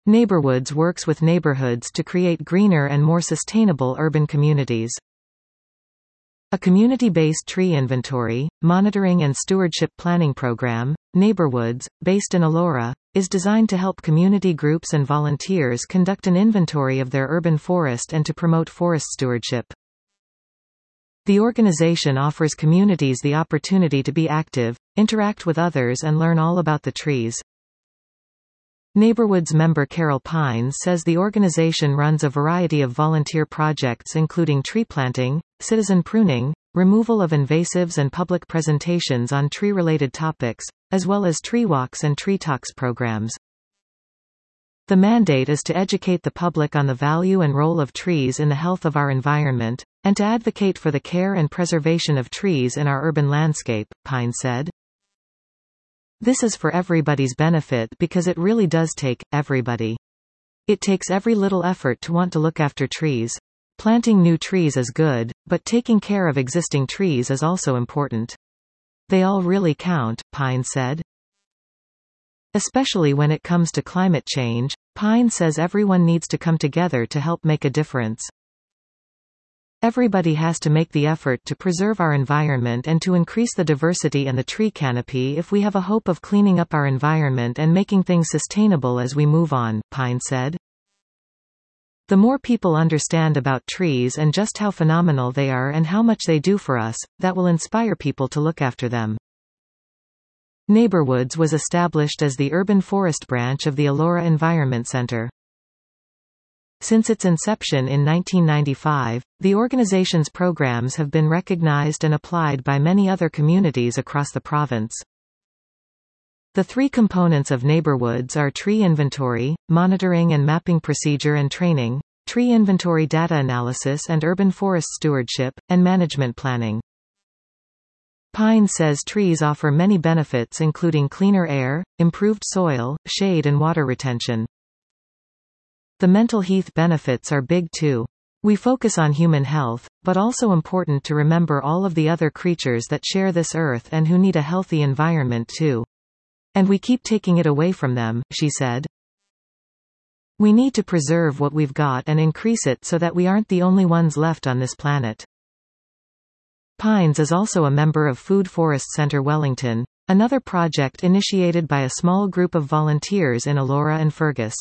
Neighborwoods works with neighborhoods to create greener and more sustainable urban communities. A community-based tree inventory, monitoring and stewardship planning program, Neighborwoods, based in Elora, is designed to help community groups and volunteers conduct an inventory of their urban forest and to promote forest stewardship. The organization offers communities the opportunity to be active, interact with others and learn all about the trees. Neighborwoods member Carol Pines says the organization runs a variety of volunteer projects including tree planting, citizen pruning, removal of invasives and public presentations on tree-related topics, as well as tree walks and tree talks programs. The mandate is to educate the public on the value and role of trees in the health of our environment, and to advocate for the care and preservation of trees in our urban landscape, Pine said. This is for everybody's benefit because it really does take everybody. It takes every little effort to want to look after trees. Planting new trees is good, but taking care of existing trees is also important. They all really count, Pine said. Especially when it comes to climate change, Pine says everyone needs to come together to help make a difference. Everybody has to make the effort to preserve our environment and to increase the diversity and the tree canopy if we have a hope of cleaning up our environment and making things sustainable as we move on, Pine said. The more people understand about trees and just how phenomenal they are and how much they do for us, that will inspire people to look after them. Neighborwoods was established as the urban forest branch of the Elora Environment Center. Since its inception in 1995, the organization's programs have been recognized and applied by many other communities across the province. The three components of Neighborwoods are tree inventory, monitoring and mapping procedure and training, tree inventory data analysis and urban forest stewardship, and management planning. Pine says trees offer many benefits including cleaner air, improved soil, shade and water retention. The mental health benefits are big too. We focus on human health, but also important to remember all of the other creatures that share this earth and who need a healthy environment too. And we keep taking it away from them, she said. We need to preserve what we've got and increase it so that we aren't the only ones left on this planet. Pines is also a member of Food Forest Centre Wellington, another project initiated by a small group of volunteers in Elora and Fergus.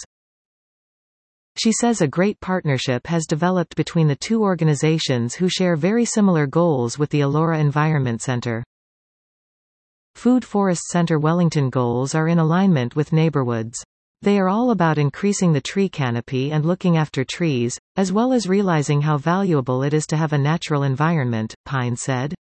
She says a great partnership has developed between the two organizations who share very similar goals with the Elora Environment Center. Food Forest Centre Wellington goals are in alignment with Neighborwoods. They are all about increasing the tree canopy and looking after trees, as well as realizing how valuable it is to have a natural environment, Pine said.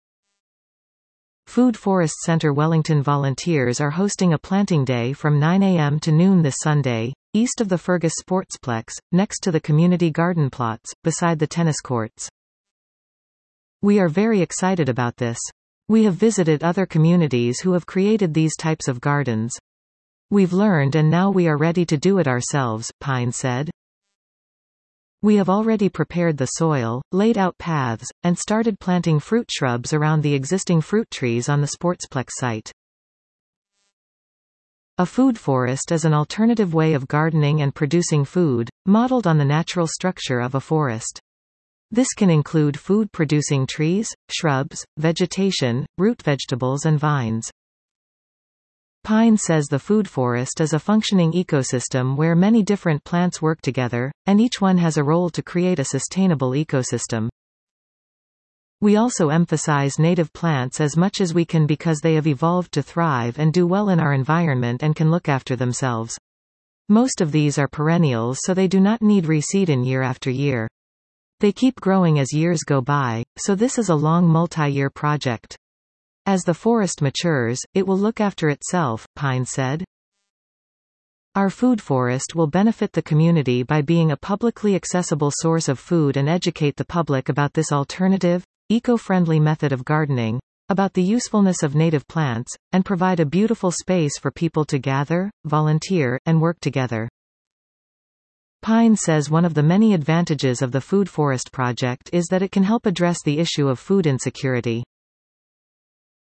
Food Forest Centre Wellington volunteers are hosting a planting day from 9 a.m. to noon this Sunday, east of the Fergus Sportsplex, next to the community garden plots, beside the tennis courts. We are very excited about this. We have visited other communities who have created these types of gardens. We've learned and now we are ready to do it ourselves, Pine said. We have already prepared the soil, laid out paths, and started planting fruit shrubs around the existing fruit trees on the Sportsplex site. A food forest is an alternative way of gardening and producing food, modeled on the natural structure of a forest. This can include food-producing trees, shrubs, vegetation, root vegetables and vines. Pine says the food forest is a functioning ecosystem where many different plants work together, and each one has a role to create a sustainable ecosystem. We also emphasize native plants as much as we can because they have evolved to thrive and do well in our environment and can look after themselves. Most of these are perennials so they do not need reseeding year after year. They keep growing as years go by, so this is a long multi-year project. As the forest matures, it will look after itself, Pine said. Our food forest will benefit the community by being a publicly accessible source of food and educate the public about this alternative, eco-friendly method of gardening, about the usefulness of native plants, and provide a beautiful space for people to gather, volunteer, and work together. Pine says one of the many advantages of the Food Forest project is that it can help address the issue of food insecurity.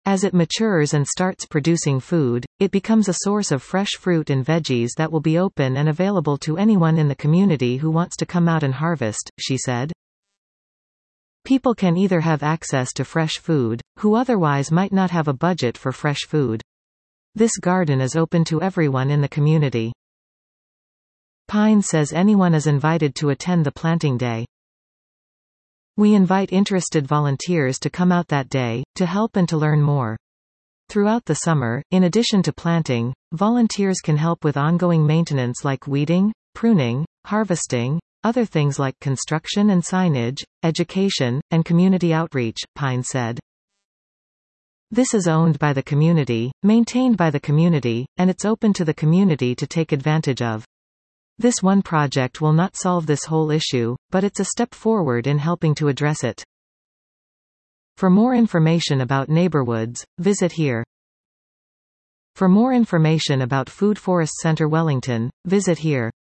As it matures and starts producing food, it becomes a source of fresh fruit and veggies that will be open and available to anyone in the community who wants to come out and harvest, she said. People can either have access to fresh food, who otherwise might not have a budget for fresh food. This garden is open to everyone in the community. Pine says anyone is invited to attend the planting day. We invite interested volunteers to come out that day, to help and to learn more. Throughout the summer, in addition to planting, volunteers can help with ongoing maintenance like weeding, pruning, harvesting, other things like construction and signage, education, and community outreach, Pine said. This is owned by the community, maintained by the community, and it's open to the community to take advantage of. This one project will not solve this whole issue, but it's a step forward in helping to address it. For more information about neighborhoods, visit here. For more information about Food Forest Center Wellington, visit here.